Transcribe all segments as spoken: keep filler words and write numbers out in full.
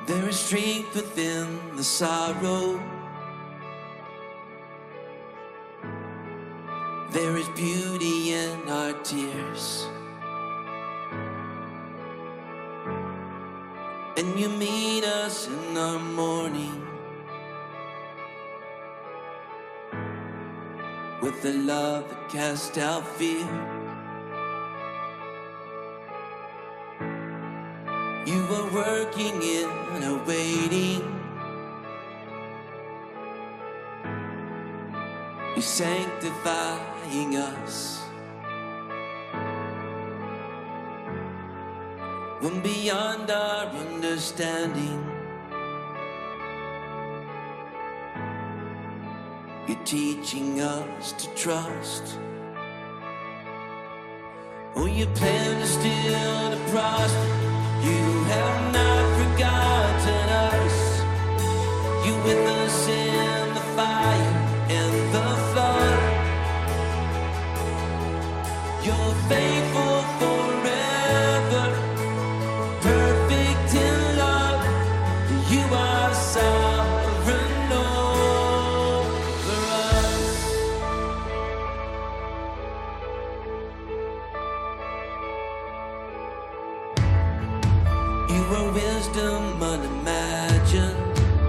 There is strength within the sorrow. There is beauty in our tears. And you meet us in the morning with the love that casts out fear. You are working in a waiting. You're sanctifying us. When beyond our understanding, you're teaching us to trust. Oh, you plan to still to prosper. You have not forgotten us. You with us in the fire and the flood. You're faithful forever, perfect in love. You are sovereign over us. You are wisdom unimagined.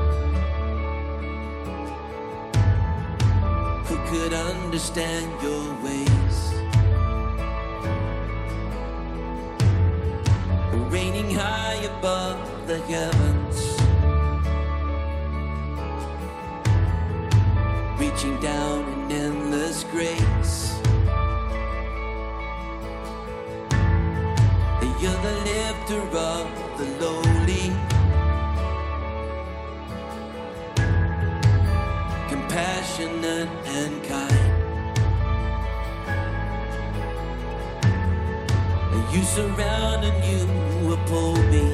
Who could understand your ways? Reigning high above the heavens, reaching down in endless grace. You're the lifter of the lowly, compassionate and kind. You surround and you uphold me,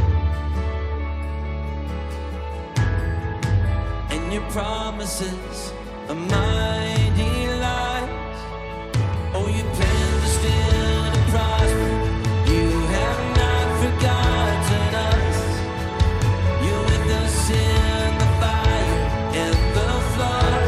and your promises are my delight. Oh, you plan to still to prosper. You have not forgotten us. You're with us in the fire and the flood.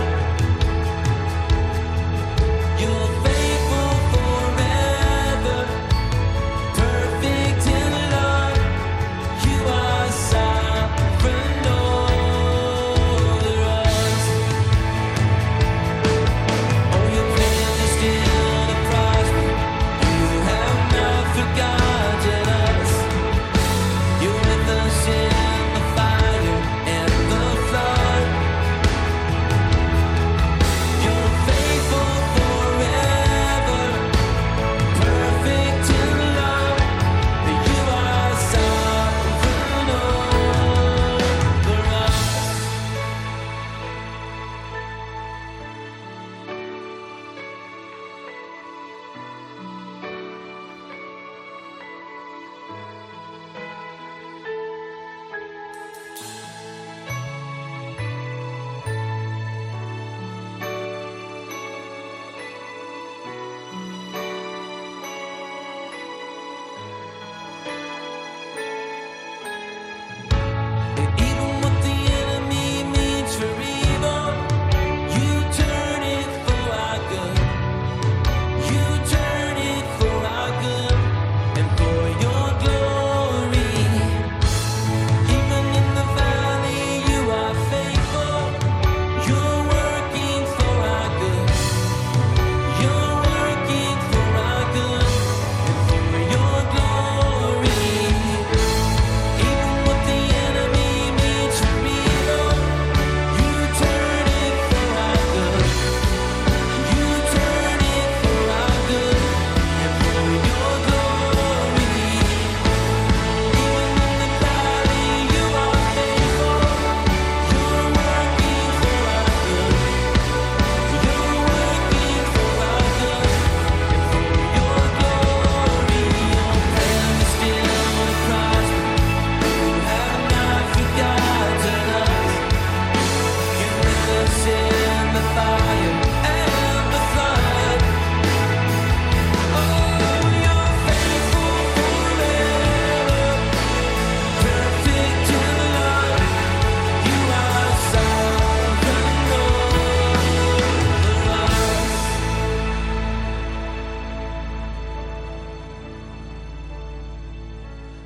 You're faithful forever, perfect in love. You are sovereign over us.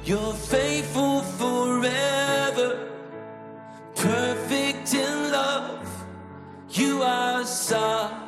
You're faithful forever, perfect in love. You are sovereign.